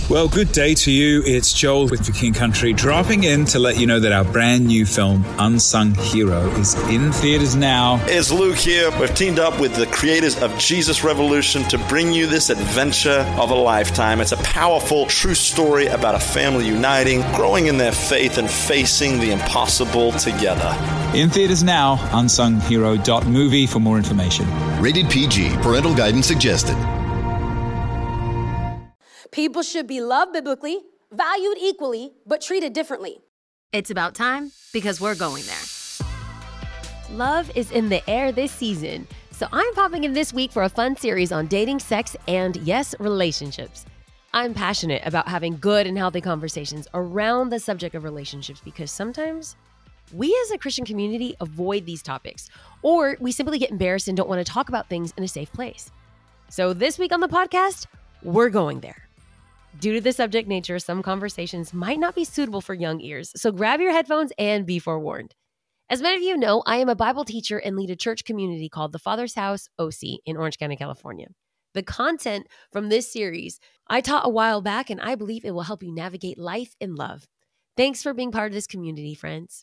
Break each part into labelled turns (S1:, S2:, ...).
S1: Well, good day to you. It's Joel with The King Country, dropping in to let you know that our brand new film, Unsung Hero, is in theaters now.
S2: It's Luke here. We've teamed up with the creators of Jesus Revolution to bring you this adventure of a lifetime. It's a powerful, true story about a family uniting, growing in their faith, and facing the impossible together.
S1: In theaters now, unsunghero.movie for more information.
S3: Rated PG. Parental guidance suggested.
S4: People should be loved biblically, valued equally, but treated differently.
S5: It's about time because we're going there.
S6: Love is in the air this season, so I'm popping in this week for a fun series on dating, sex, and yes, relationships. I'm passionate about having good and healthy conversations around the subject of relationships because sometimes we as a Christian community avoid these topics, or we simply get embarrassed and don't want to talk about things in a safe place. So this week on the podcast, we're going there. Due to the subject nature, some conversations might not be suitable for young ears, so grab your headphones and be forewarned. As many of you know, I am a Bible teacher and lead a church community called the Father's House OC in Orange County, California. The content from this series I taught a while back, and I believe it will help you navigate life in love. Thanks for being part of this community, friends.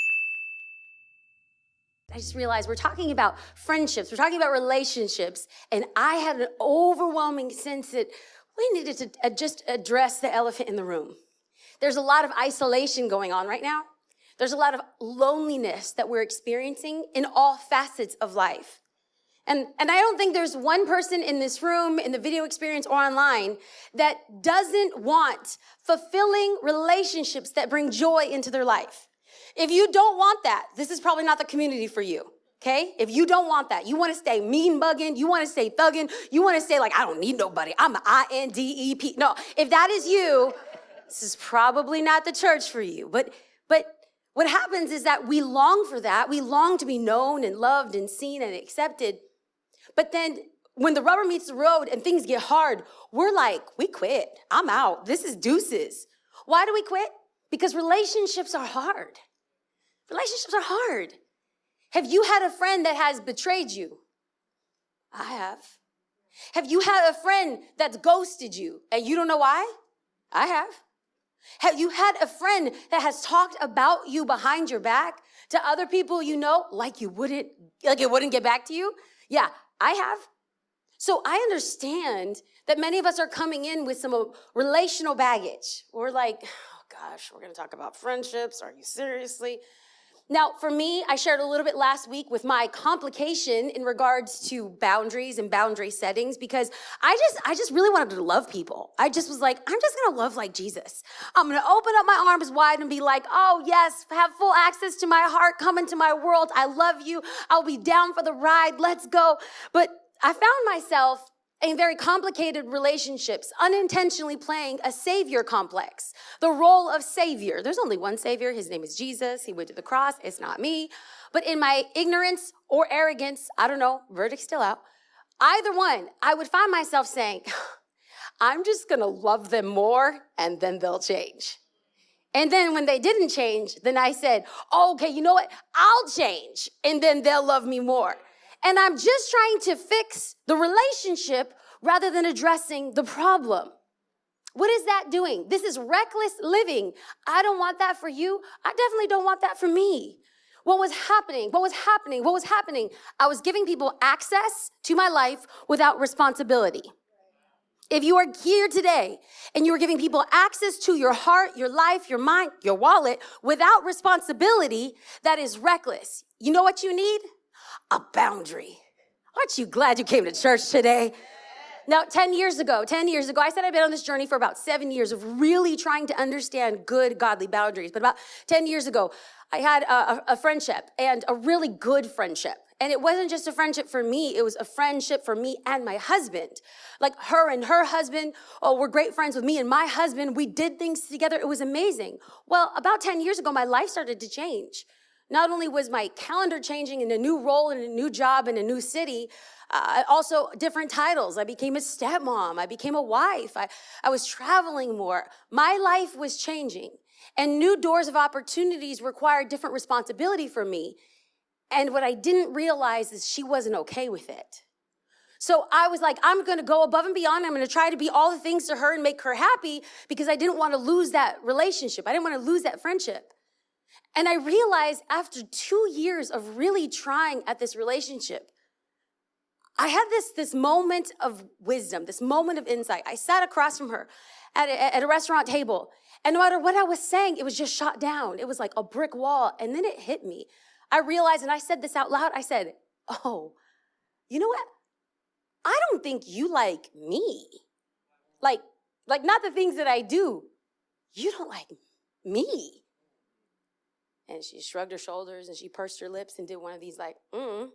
S4: I just realized we're talking about friendships, we're talking about relationships, and I had an overwhelming sense that we needed to just address the elephant in the room. There's a lot of isolation going on right now. There's a lot of loneliness that we're experiencing in all facets of life. And I don't think there's one person in this room, in the video experience or online, that doesn't want fulfilling relationships that bring joy into their life. If you don't want that, this is probably not the community for you. Okay? If you don't want that, you want to stay mean bugging, you want to stay thugging, you want to stay like, I don't need nobody. I'm an INDEP. No, if that is you, this is probably not the church for you. But what happens is that we long for that. We long to be known and loved and seen and accepted. But then when the rubber meets the road and things get hard, we're like, we quit. I'm out. This is deuces. Why do we quit? Because relationships are hard. Relationships are hard. Have you had a friend that has betrayed you? I have. Have you had a friend that's ghosted you and you don't know why? I have. Have you had a friend that has talked about you behind your back to other people you know like it wouldn't get back to you? Yeah, I have. So I understand that many of us are coming in with some relational baggage. We're like, oh gosh, we're going to talk about friendships. Are you seriously? Now, for me, I shared a little bit last week with my complication in regards to boundaries and boundary settings because I just really wanted to love people. I just was like, I'm just going to love like Jesus. I'm going to open up my arms wide and be like, oh, yes, have full access to my heart. Come into my world. I love you. I'll be down for the ride. Let's go. But I found myself in very complicated relationships, unintentionally playing a savior complex, the role of savior. There's only one savior. His name is Jesus. He went to the cross. It's not me. But in my ignorance or arrogance, I don't know, verdict still out, either one, I would find myself saying, I'm just going to love them more and then they'll change. And then when they didn't change, then I said, oh, okay, you know what? I'll change and then they'll love me more. And I'm just trying to fix the relationship rather than addressing the problem. What is that doing? This is reckless living. I don't want that for you. I definitely don't want that for me. What was happening? I was giving people access to my life without responsibility. If you are here today and you are giving people access to your heart, your life, your mind, your wallet without responsibility, that is reckless. You know what you need? A boundary. Aren't you glad you came to church today? Now, 10 years ago, I said I've been on this journey for about 7 years of really trying to understand good, godly boundaries. But about 10 years ago, I had a friendship and a really good friendship. And it wasn't just a friendship for me. It was a friendship for me and my husband. Like her and her husband were great friends with me and my husband. We did things together. It was amazing. Well, about 10 years ago, my life started to change. Not only was my calendar changing in a new role and a new job in a new city, also different titles. I became a stepmom. I became a wife. I was traveling more. My life was changing. And new doors of opportunities required different responsibility for me. And what I didn't realize is she wasn't okay with it. So I was like, I'm going to go above and beyond. I'm going to try to be all the things to her and make her happy because I didn't want to lose that relationship. I didn't want to lose that friendship. And I realized after 2 years of really trying at this relationship, I had this moment of wisdom, this moment of insight. I sat across from her at a restaurant table, and no matter what I was saying, it was just shot down. It was like a brick wall, and then it hit me. I realized, and I said this out loud, I said, oh, you know what? I don't think you like me. Like not the things that I do. You don't like me. And she shrugged her shoulders and she pursed her lips and did one of these like, And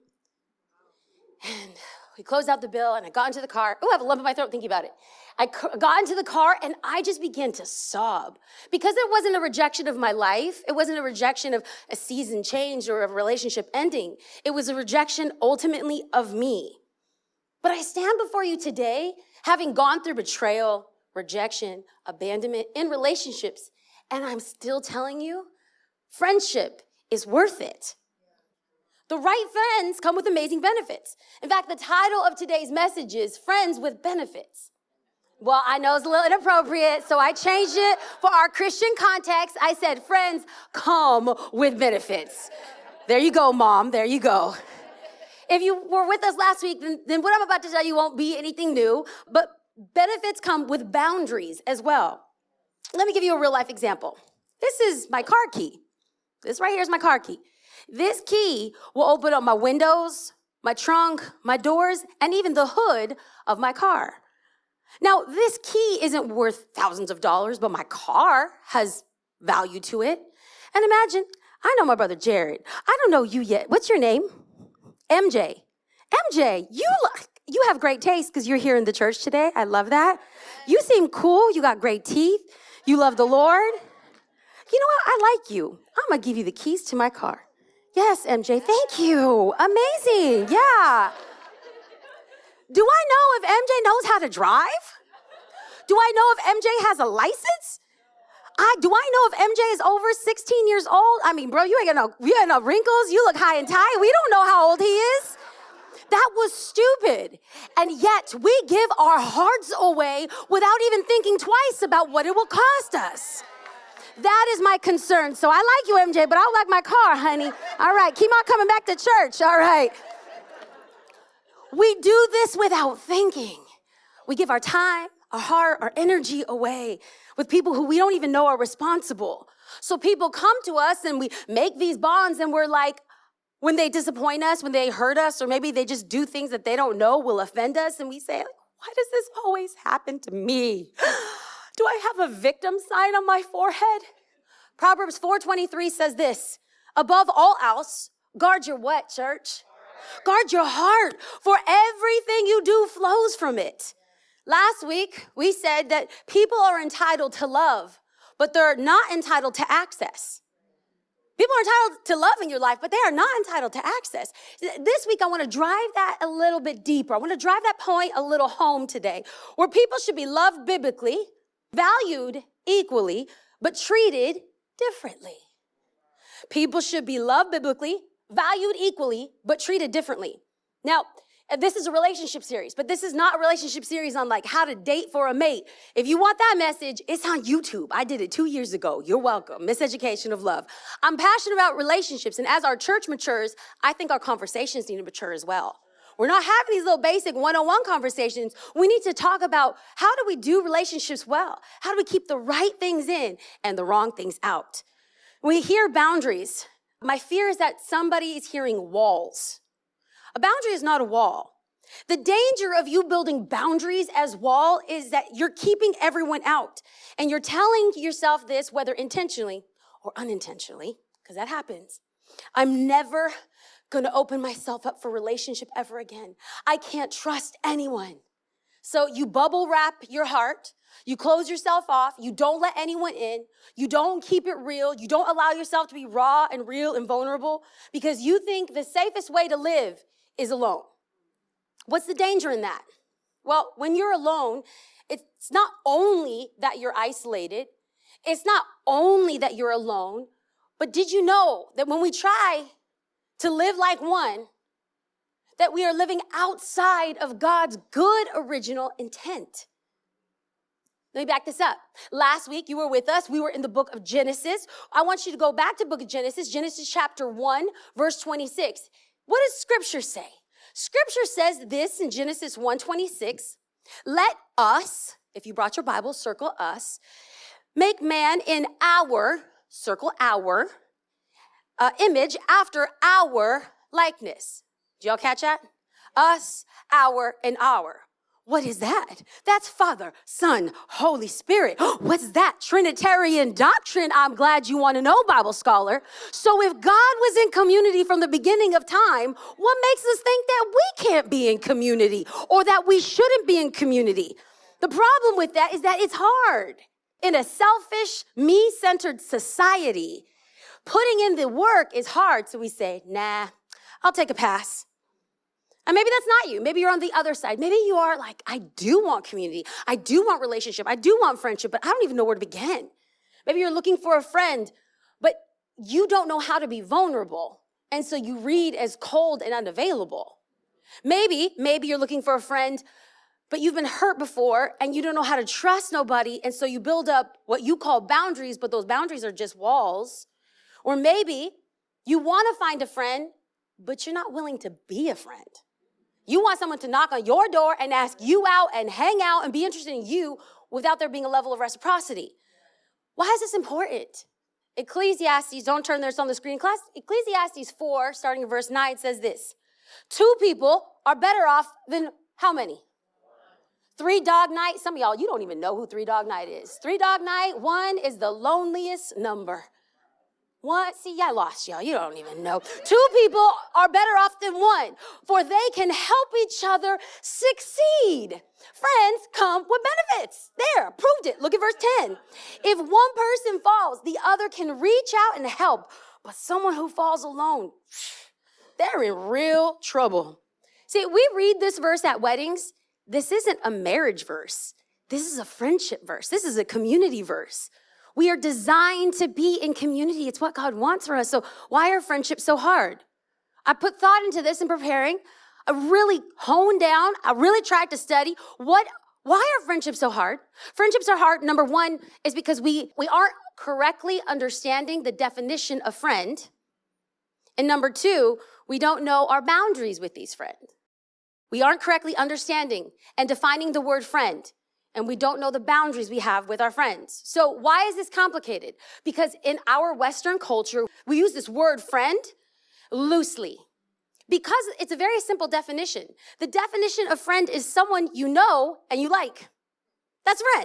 S4: we closed out the bill and I got into the car. Oh, I have a lump in my throat thinking about it. I got into the car and I just began to sob because it wasn't a rejection of my life. It wasn't a rejection of a season change or a relationship ending. It was a rejection ultimately of me. But I stand before you today having gone through betrayal, rejection, abandonment in relationships, and I'm still telling you, friendship is worth it. The right friends come with amazing benefits. In fact, the title of today's message is Friends with Benefits. Well, I know it's a little inappropriate, so I changed it for our Christian context. I said, friends come with benefits. There you go, Mom. There you go. If you were with us last week, then what I'm about to tell you won't be anything new, but benefits come with boundaries as well. Let me give you a real life example. This is my car key. This right here is my car key. This key will open up my windows, my trunk, my doors, and even the hood of my car. Now, this key isn't worth thousands of dollars, but my car has value to it. And imagine, I know my brother Jared. I don't know you yet. What's your name? MJ. MJ, you have great taste because you're here in the church today. I love that. You seem cool. You got great teeth. You love the Lord. You know what? I like you. I'm going to give you the keys to my car. Yes, MJ, thank you. Amazing, yeah. Do I know if MJ knows how to drive? Do I know if MJ has a license? Do I know if MJ is over 16 years old? I mean, bro, you ain't got no wrinkles. You look high and tight. We don't know how old he is. That was stupid. And yet we give our hearts away without even thinking twice about what it will cost us. That is my concern. So I like you, MJ, but I don't like my car, honey. All right, keep on coming back to church. All right. We do this without thinking. We give our time, our heart, our energy away with people who we don't even know are responsible. So people come to us and we make these bonds and we're like, when they disappoint us, when they hurt us, or maybe they just do things that they don't know will offend us, and we say, why does this always happen to me? Do I have a victim sign on my forehead? Proverbs 4:23 says this, above all else, guard your what, church? Guard your heart, for everything you do flows from it. Last week, we said that people are entitled to love, but they're not entitled to access. People are entitled to love in your life, but they are not entitled to access. This week, I want to drive that a little bit deeper. I want to drive that point a little home today, where people should be loved biblically, valued equally, but treated differently. People should be loved biblically, valued equally, but treated differently. Now, this is a relationship series, but this is not a relationship series on like how to date for a mate. If you want that message, it's on YouTube. I did it 2 years ago. You're welcome. Miseducation of Love. I'm passionate about relationships, and as our church matures, I think our conversations need to mature as well. We're not having these little basic one-on-one conversations. We need to talk about how do we do relationships well? How do we keep the right things in and the wrong things out? We hear boundaries. My fear is that somebody is hearing walls. A boundary is not a wall. The danger of you building boundaries as wall is that you're keeping everyone out. And you're telling yourself this, whether intentionally or unintentionally, because that happens. I'm never going to open myself up for relationship ever again. I can't trust anyone. So you bubble wrap your heart. You close yourself off. You don't let anyone in. You don't keep it real. You don't allow yourself to be raw and real and vulnerable because you think the safest way to live is alone. What's the danger in that? Well, when you're alone, it's not only that you're isolated. It's not only that you're alone, but did you know that when we try to live like one, that we are living outside of God's good original intent. Let me back this up. Last week, you were with us. We were in the book of Genesis. I want you to go back to the book of Genesis chapter 1, verse 26. What does Scripture say? Scripture says this in Genesis 1:26. Let us, if you brought your Bible, circle us, make man in our, circle our, image after our likeness. Did y'all catch that? Us, our, and our. What is that? That's Father, Son, Holy Spirit. What's that? Trinitarian doctrine. I'm glad you want to know, Bible scholar. So if God was in community from the beginning of time, what makes us think that we can't be in community or that we shouldn't be in community? The problem with that is that it's hard. In a selfish, me-centered society, putting in the work is hard. So we say, nah, I'll take a pass. And maybe that's not you. Maybe you're on the other side. Maybe you are like, I do want community. I do want relationship. I do want friendship, but I don't even know where to begin. Maybe you're looking for a friend, but you don't know how to be vulnerable. And so you read as cold and unavailable. Maybe you're looking for a friend, but you've been hurt before and you don't know how to trust nobody. And so you build up what you call boundaries, but those boundaries are just walls. Or maybe you want to find a friend, but you're not willing to be a friend. You want someone to knock on your door and ask you out and hang out and be interested in you without there being a level of reciprocity. Why is this important? Ecclesiastes, don't turn this on the screen class. Ecclesiastes 4, starting in verse 9, says this. 2 people are better off than how many? 3 Dog Night. Some of y'all, you don't even know who 3 Dog Night is. 3 Dog Night, 1 is the loneliest number. What? See, I lost y'all. You don't even know. 2 people are better off than 1, for they can help each other succeed. Friends come with benefits. There, proved it. Look at verse 10. If one person falls, the other can reach out and help. But someone who falls alone, they're in real trouble. See, we read this verse at weddings. This isn't a marriage verse. This is a friendship verse. This is a community verse. We are designed to be in community. It's what God wants for us. So why are friendships so hard? I put thought into this in preparing. I really honed down. I really tried to study why are friendships so hard? Friendships are hard. Number 1 is because we aren't correctly understanding the definition of friend. And number 2, we don't know our boundaries with these friends. We aren't correctly understanding and defining the word friend. And we don't know the boundaries we have with our friends. So why is this complicated? Because in our Western culture, we use this word friend loosely. Because it's a very simple definition. The definition of friend is someone you know and you like. That's friend.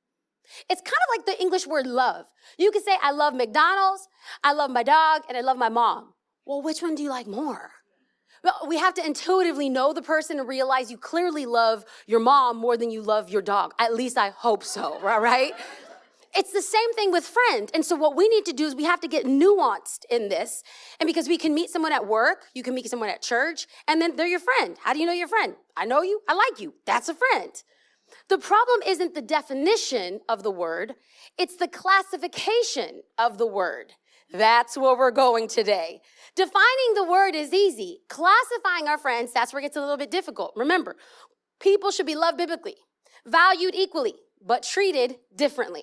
S4: It's kind of like the English word love. You can say, I love McDonald's, I love my dog, and I love my mom. Well, which one do you like more? Well, we have to intuitively know the person and realize you clearly love your mom more than you love your dog. At least I hope so, right? It's the same thing with friend. And so what we need to do is we have to get nuanced in this. And because we can meet someone at work, you can meet someone at church, and then they're your friend. How do you know your friend? I know you, I like you. That's a friend. The problem isn't the definition of the word, it's the classification of the word. That's where we're going today. Defining the word is easy. Classifying our friends, that's where it gets a little bit difficult. Remember, people should be loved biblically, valued equally, but treated differently.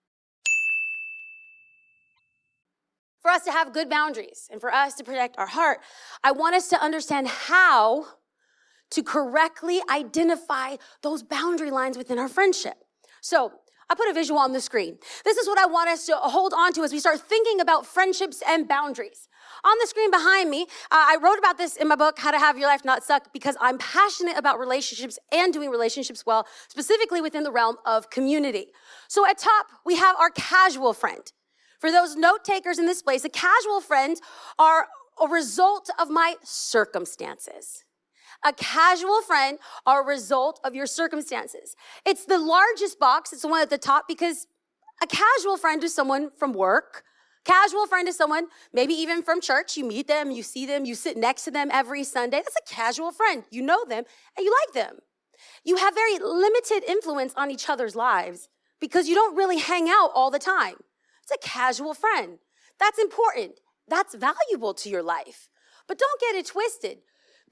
S4: For us to have good boundaries and for us to protect our heart, I want us to understand how to correctly identify those boundary lines within our friendship. So I put a visual on the screen. This is what I want us to hold on to as we start thinking about friendships and boundaries. On the screen behind me, I wrote about this in my book, How to Have Your Life Not Suck, because I'm passionate about relationships and doing relationships well, specifically within the realm of community. So at top, we have our casual friend. For those note takers in this place, a casual friend are a result of my circumstances. A casual friend are a result of your circumstances. It's the largest box. It's the one at the top because a casual friend is someone from work. Casual friend is someone, maybe even from church. You meet them, you see them, you sit next to them every Sunday. That's a casual friend. You know them and you like them. You have very limited influence on each other's lives because you don't really hang out all the time. It's a casual friend. That's important. That's valuable to your life. But don't get it twisted.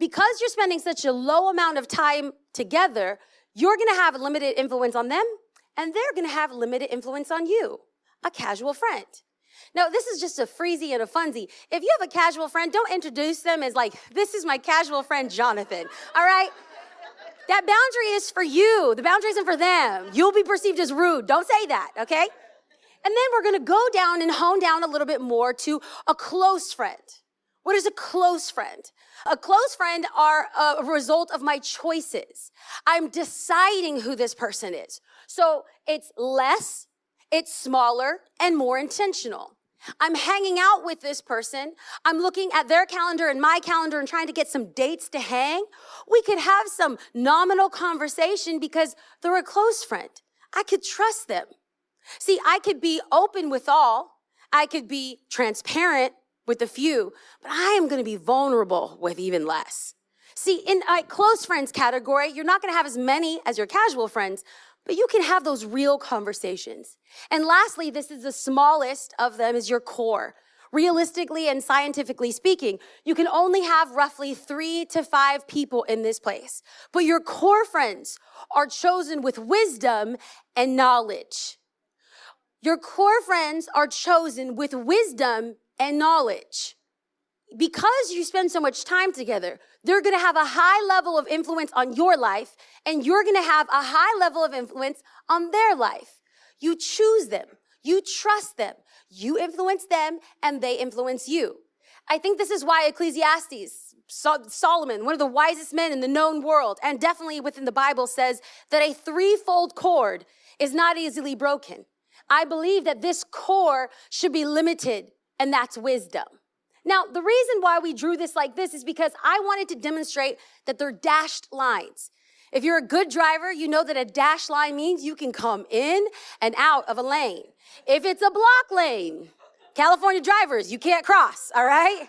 S4: because you're spending such a low amount of time together, you're gonna have a limited influence on them, and they're gonna have limited influence on you, a casual friend. Now, this is just a freezy and a funsy. If you have a casual friend, don't introduce them as like, this is my casual friend, Jonathan, all right? That boundary is for you. The boundary isn't for them. You'll be perceived as rude. Don't say that, okay? And then we're gonna go down and hone down a little bit more to a close friend. What is a close friend? A close friend are a result of my choices. I'm deciding who this person is. So it's less, it's smaller, and more intentional. I'm hanging out with this person. I'm looking at their calendar and my calendar and trying to get some dates to hang. We could have some nominal conversation because they're a close friend. I could trust them. See, I could be open with all. I could be transparent with a few, but I am going to be vulnerable with even less. See, in a close friends category, you're not going to have as many as your casual friends, but you can have those real conversations. And lastly, this is the smallest of them, is your core. Realistically and scientifically speaking, you can only have roughly 3 to 5 people in this place. But your core friends are chosen with wisdom and knowledge. Your core friends are chosen with wisdom and knowledge. Because you spend so much time together, they're going to have a high level of influence on your life, and you're going to have a high level of influence on their life. You choose them. You trust them. You influence them, and they influence you. I think this is why Ecclesiastes, Solomon, one of the wisest men in the known world, and definitely within the Bible, says that a threefold cord is not easily broken. I believe that this core should be limited, and that's wisdom. Now, the reason why we drew this like this is because I wanted to demonstrate that they're dashed lines. If you're a good driver, you know that a dashed line means you can come in and out of a lane. If it's a block lane, California drivers, you can't cross, all right?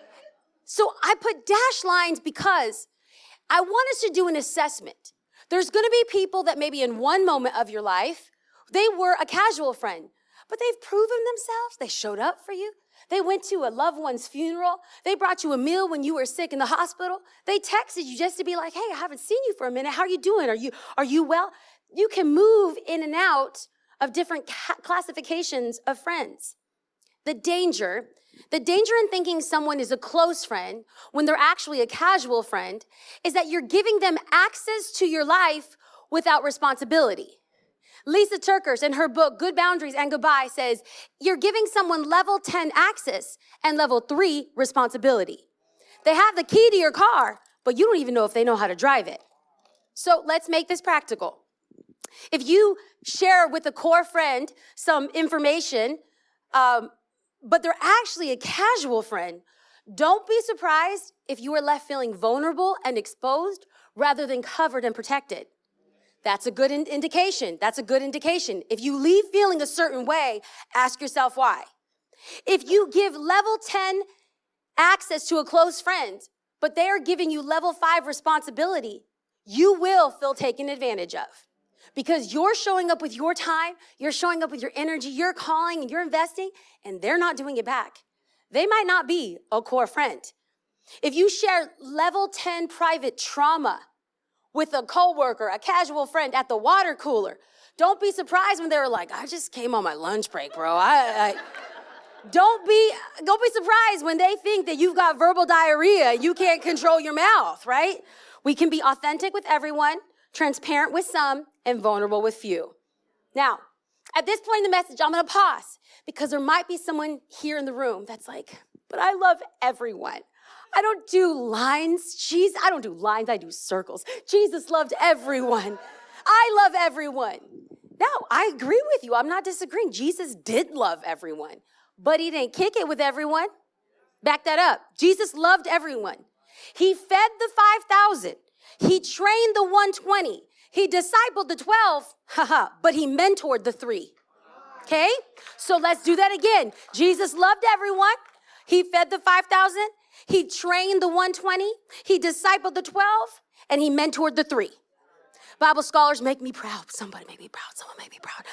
S4: So I put dashed lines because I want us to do an assessment. There's gonna be people that maybe in one moment of your life, they were a casual friend, but they've proven themselves. They showed up for you. They went to a loved one's funeral. They brought you a meal when you were sick in the hospital. They texted you just to be like, hey, I haven't seen you for a minute. How are you doing? Are you well? You can move in and out of different classifications of friends. The danger in thinking someone is a close friend when they're actually a casual friend is that you're giving them access to your life without responsibility. Lisa Turkers, in her book, Good Boundaries and Goodbye, says, you're giving someone level 10 access and level 3 responsibility. They have the key to your car, but you don't even know if they know how to drive it. So let's make this practical. If you share with a core friend some information, but they're actually a casual friend, don't be surprised if you are left feeling vulnerable and exposed rather than covered and protected. That's a good indication. That's a good indication. If you leave feeling a certain way, ask yourself why. If you give level 10 access to a close friend, but they are giving you level 5 responsibility, you will feel taken advantage of. Because you're showing up with your time, you're showing up with your energy, you're calling and you're investing, and they're not doing it back. They might not be a core friend. If you share level 10 private trauma with a coworker, a casual friend at the water cooler, don't be surprised when they're like, I just came on my lunch break, bro. Don't be surprised when they think that you've got verbal diarrhea, you can't control your mouth, right? We can be authentic with everyone, transparent with some, and vulnerable with few. Now, at this point in the message, I'm gonna pause because there might be someone here in the room that's like, but I love everyone. I don't do lines. I don't do lines, I do circles. Jesus loved everyone. I love everyone. Now, I agree with you. I'm not disagreeing. Jesus did love everyone, but he didn't kick it with everyone. Back that up. Jesus loved everyone. He fed the 5,000. He trained the 120. He discipled the 12, but he mentored the 3. Okay? So let's do that again. Jesus loved everyone. He fed the 5,000. He trained the 120, he discipled the 12, and he mentored the 3. Bible scholars make me proud. Somebody make me proud. Someone make me proud.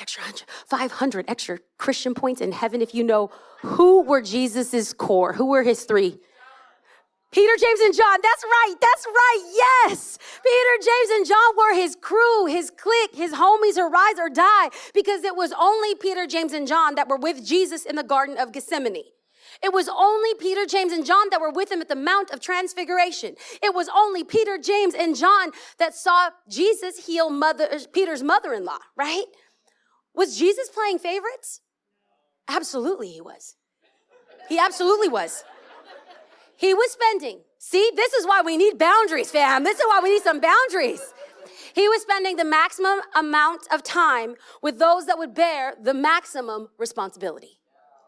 S4: 500 extra Christian points in heaven if you know who were Jesus's core, who were his 3. Peter, James, and John. That's right. Yes. Peter, James, and John were his crew, his clique, his homies, or rise or die, because it was only Peter, James, and John that were with Jesus in the Garden of Gethsemane. It was only Peter, James, and John that were with him at the Mount of Transfiguration. It was only Peter, James, and John that saw Jesus heal Peter's mother-in-law, right? Was Jesus playing favorites? Absolutely he was. He absolutely was. He was spending, see, this is why we need boundaries, fam. This is why we need some boundaries. He was spending the maximum amount of time with those that would bear the maximum responsibility.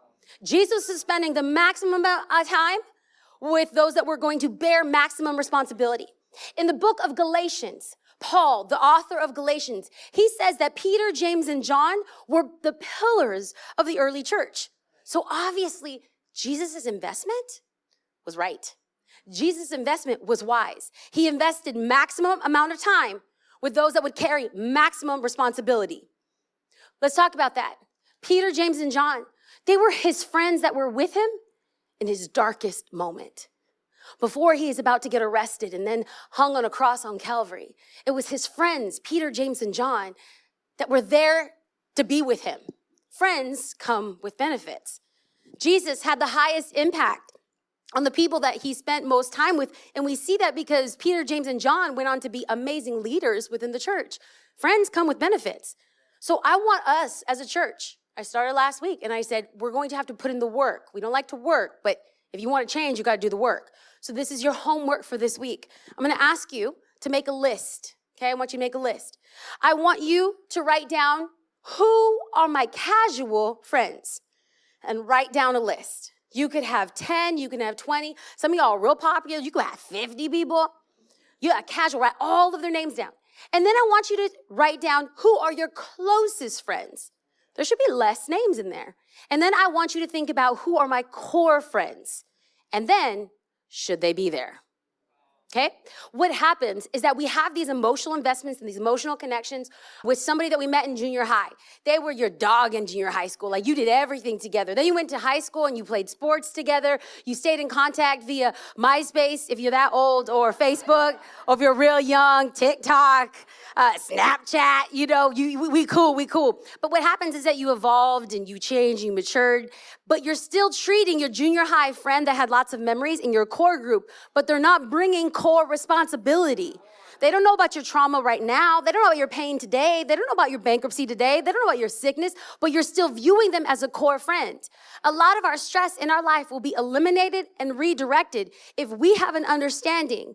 S4: Jesus is spending the maximum amount of time with those that were going to bear maximum responsibility. In the book of Galatians, Paul, the author of Galatians, he says that Peter, James, and John were the pillars of the early church. So obviously, Jesus' investment was right. Jesus' investment was wise. He invested maximum amount of time with those that would carry maximum responsibility. Let's talk about that. Peter, James, and John, they were his friends that were with him in his darkest moment. Before he is about to get arrested and then hung on a cross on Calvary, it was his friends, Peter, James, and John, that were there to be with him. Friends come with benefits. Jesus had the highest impact on the people that he spent most time with. And we see that because Peter, James, and John went on to be amazing leaders within the church. Friends come with benefits. So I want us as a church, I started last week and I said, we're going to have to put in the work. We don't like to work, but if you want to change, you got to do the work. So this is your homework for this week. I'm going to ask you to make a list. Okay, I want you to make a list. I want you to write down who are my casual friends and write down a list. You could have 10, you can have 20. Some of y'all are real popular. You could have 50 people. You got casual, write all of their names down. And then I want you to write down who are your closest friends. There should be less names in there. And then I want you to think about who are my core friends. And then, should they be there? Okay? What happens is that we have these emotional investments and these emotional connections with somebody that we met in junior high. They were your dog in junior high school. Like, you did everything together. Then you went to high school and you played sports together. You stayed in contact via MySpace, if you're that old, or Facebook, or if you're real young, TikTok, Snapchat, you know, we cool. But what happens is that you evolved and you changed, you matured, but you're still treating your junior high friend that had lots of memories in your core group, but they're not bringing core responsibility. They don't know about your trauma right now. They don't know about your pain today. They don't know about your bankruptcy today. They don't know about your sickness, but you're still viewing them as a core friend. A lot of our stress in our life will be eliminated and redirected if we have an understanding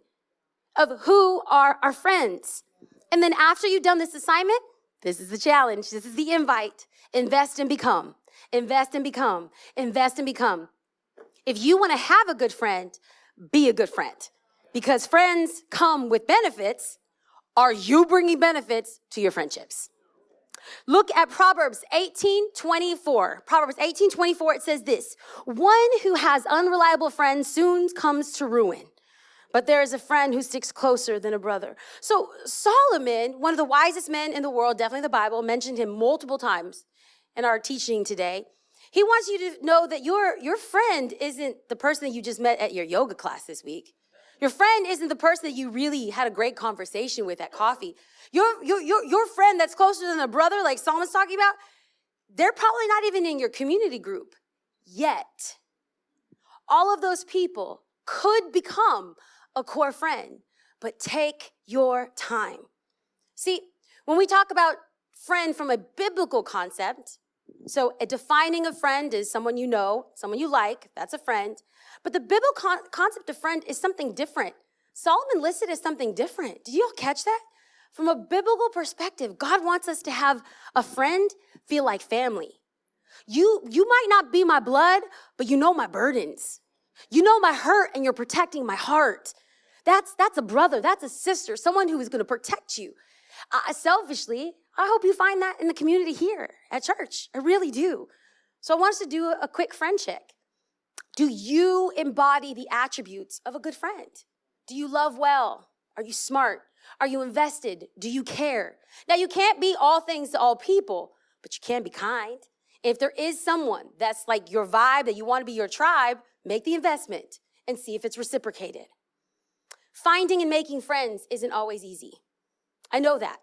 S4: of who are our friends. And then after you've done this assignment, this is the challenge. This is the invite. Invest and become. Invest and become. Invest and become. If you want to have a good friend, be a good friend. Because friends come with benefits. Are you bringing benefits to your friendships? Look at Proverbs 18:24. Proverbs 18:24, it says this: one who has unreliable friends soon comes to ruin, but there is a friend who sticks closer than a brother. So Solomon, one of the wisest men in the world, definitely the Bible, mentioned him multiple times in our teaching today. He wants you to know that your friend isn't the person that you just met at your yoga class this week. Your friend isn't the person that you really had a great conversation with at coffee. Your friend that's closer than a brother, like Solomon's talking about, they're probably not even in your community group yet. All of those people could become a core friend, but take your time. See, when we talk about friend from a biblical concept, so defining a friend is someone you know, someone you like, that's a friend. But the biblical concept of friend is something different. Solomon listed as something different. Did you all catch that? From a biblical perspective, God wants us to have a friend feel like family. You might not be my blood, but you know my burdens. You know my hurt and you're protecting my heart. That's a brother, that's a sister, someone who is going to protect you. Selfishly, I hope you find that in the community here at church. I really do. So I want us to do a quick friend check. Do you embody the attributes of a good friend? Do you love well? Are you smart? Are you invested? Do you care? Now, you can't be all things to all people, but you can be kind. If there is someone that's like your vibe, that you want to be your tribe, make the investment. and see if it's reciprocated. Finding and making friends isn't always easy. I know that.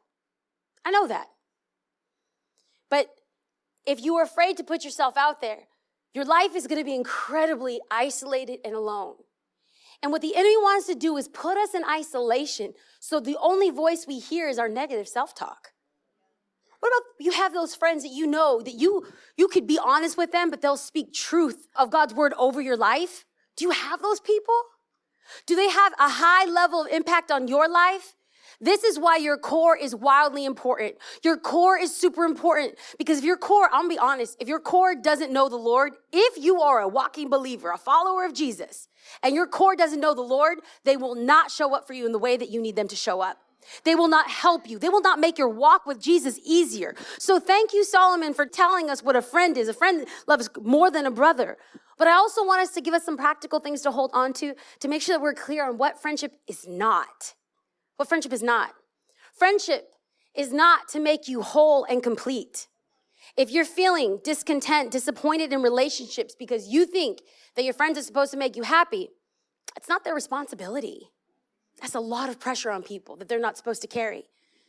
S4: But if you are afraid to put yourself out there, your life is going to be incredibly isolated and alone. And what the enemy wants to do is put us in isolation, so the only voice we hear is our negative self-talk. What about you have those friends that you know that you could be honest with them, but they'll speak truth of God's word over your life? Do you have those people? Do they have a high level of impact on your life? This is why your core is wildly important. Your core is super important because if your core, I'm gonna be honest, if your core doesn't know the Lord, if you are a walking believer, a follower of Jesus, and your core doesn't know the Lord, they will not show up for you in the way that you need them to show up. They will not help you. They will not make your walk with Jesus easier. So thank you, Solomon, for telling us what a friend is. A friend loves more than a brother. But I also want us to give us some practical things to hold on to make sure that we're clear on what friendship is not. What friendship is not. Friendship is not to make you whole and complete. If you're feeling discontent, disappointed in relationships because you think that your friends are supposed to make you happy, it's not their responsibility. That's a lot of pressure on people that they're not supposed to carry.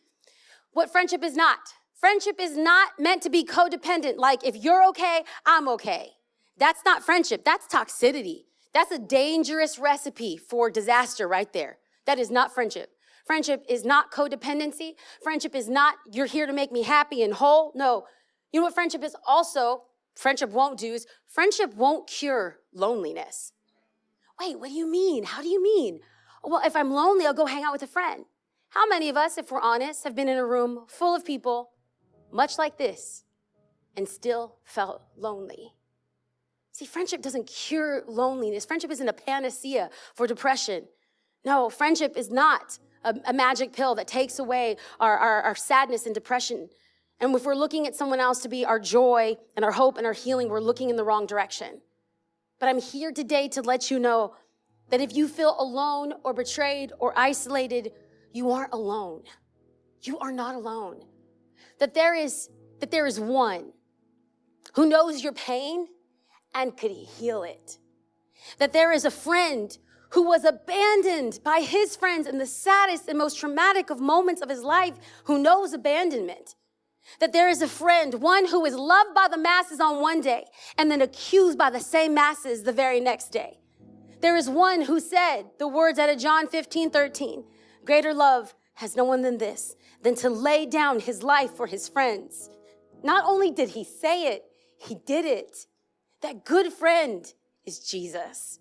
S4: What friendship is not. Friendship is not meant to be codependent, like if you're okay, I'm okay. That's not friendship. That's toxicity. That's a dangerous recipe for disaster right there. That is not friendship. Friendship is not codependency. Friendship is not, you're here to make me happy and whole. No. You know what friendship is also, friendship won't do is, friendship won't cure loneliness. Wait, what do you mean? How do you mean? Well, if I'm lonely, I'll go hang out with a friend. How many of us, if we're honest, have been in a room full of people much like this and still felt lonely? See, friendship doesn't cure loneliness. Friendship isn't a panacea for depression. No, friendship is not a magic pill that takes away our sadness and depression. And if we're looking at someone else to be our joy and our hope and our healing, we're looking in the wrong direction. But I'm here today to let you know that if you feel alone or betrayed or isolated, you aren't alone. You are not alone. That there is one who knows your pain and could heal it. That there is a friend who was abandoned by his friends in the saddest and most traumatic of moments of his life, who knows abandonment. That there is a friend, one who is loved by the masses on one day and then accused by the same masses the very next day. There is one who said the words out of John 15:13, greater love has no one than this, than to lay down his life for his friends. Not only did he say it, he did it. That good friend is Jesus.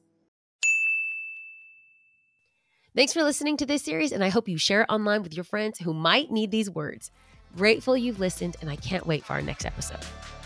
S6: Thanks for listening to this series, and I hope you share it online with your friends who might need these words. Grateful you've listened, and I can't wait for our next episode.